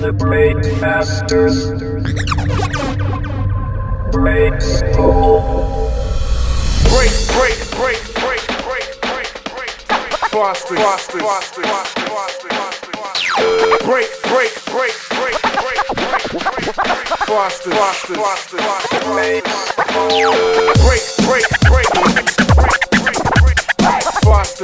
The Break Masters. Break School. Break. Foster. Break. Foster. Break. Foster.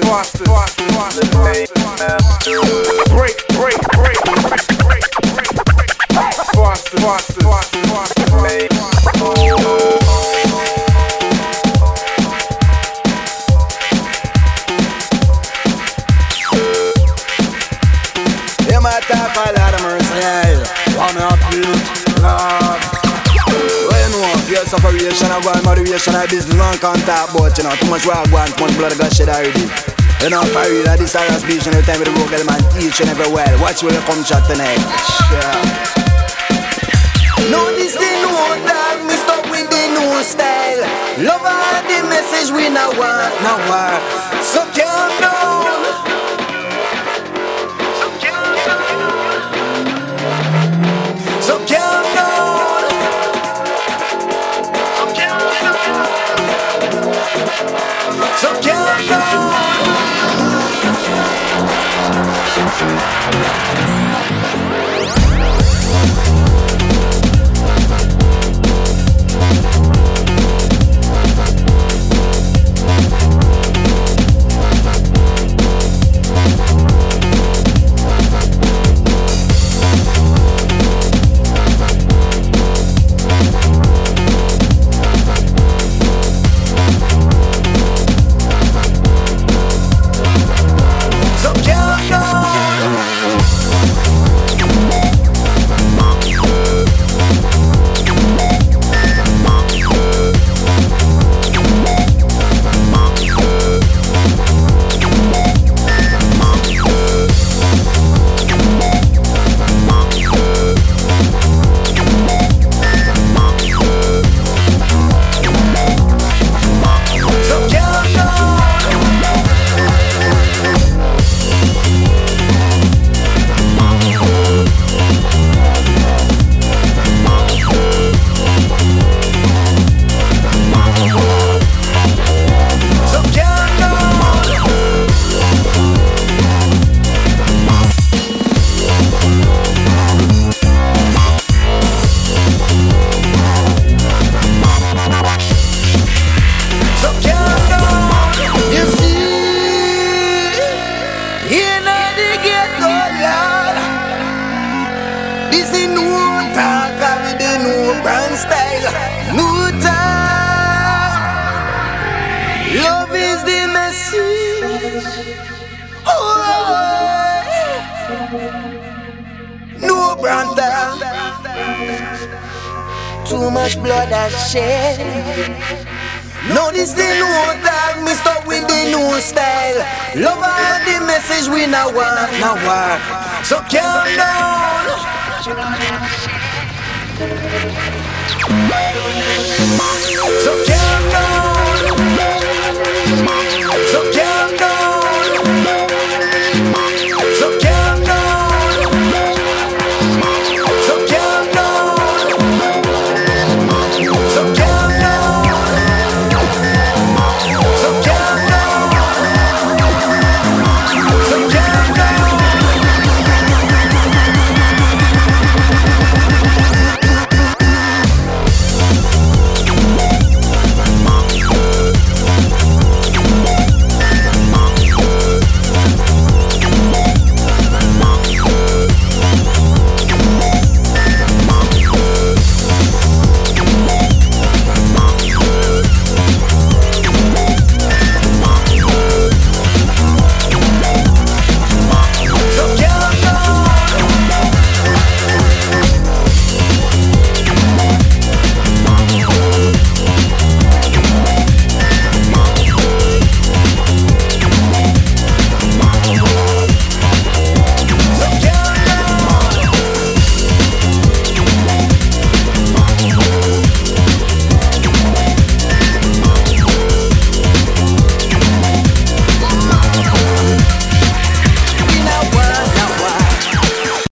You might talk a lot of mercy, wanna uplift, love. Well, you know, your separation, I want motivation, I business, one contact, but you know, too much work, one too much blood, I got shit already. You know, for real, this is a speech, and every time with the vocal man, each and every well. Watch where you come chat tonight. Yeah. No, this the new dog, me stuck with the new style. Love all the message we now want, now war. So calm down. So calm down. So calm down. This is new talk with the new brand style. New talk. Love is the message. Oh, new brand talk. Too much blood has shed. Now this the new talk, me stuck with the new style. Love all the message we now want, now war. So calm down. So calm down.